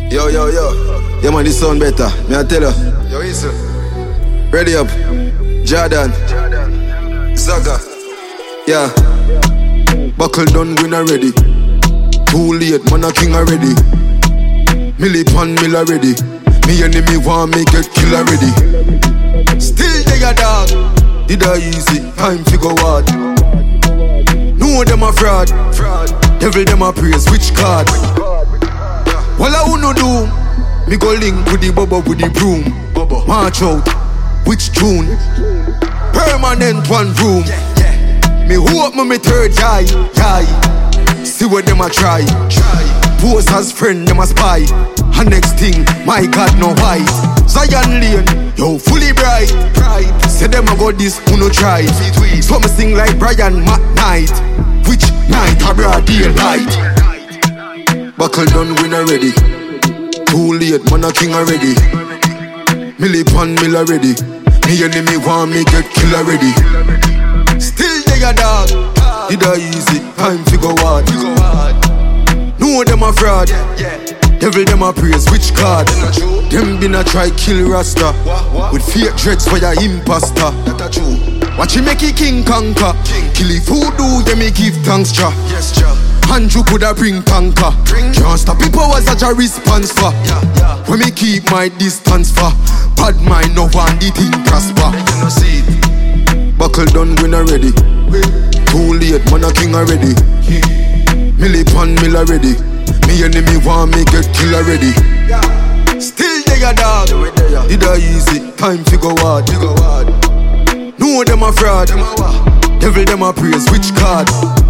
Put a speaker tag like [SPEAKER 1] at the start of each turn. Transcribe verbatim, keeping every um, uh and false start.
[SPEAKER 1] Yo, yo, yo. Yeah, man, this sound better. Me I tell you. Yo, listen. Ready up. Jordan. Zaga. Yeah. Buckle done, win already. Too late, man, a king already. Millie pan mill already. Me enemy want me get kill already. Still they a dog. Did I easy? Time to go hard. Know them a fraud. Devil them a praise. Which card? Well, I wanna do. Me go link with the bubble with the broom. March out. Which tune? Permanent one room. Me hope me me third eye. Eye. See what them a try. Pose as friend, them a spy. And next thing, my God no white. Zion Lane, yo fully bright. Say them a go this, who no try. So me sing like Brian McKnight. Which night a broad daylight. Buckle done win already. Too late, man a king already. Millie pan mill already. Me enemy want me get kill already. Still they a dog. Did I easy? Time to go hard. Know them a fraud. Devil them a praise. Which card? Them been a try kill Rasta. With fake dreads for your imposter. Watch him make it king conquer. Kill it voodoo, yeah me give thanks cha. Andrew coulda bring tanker. Can't stop people was such a response for. When me keep my distance for. Bad mind no one the thing prosper. Buckle done win already. Too late man a king already. Millie pan mill already. Me enemy want me get kill already. Still they a dog. Did I easy? Time to go hard. Know them a fraud. Devil them a praise. Which card?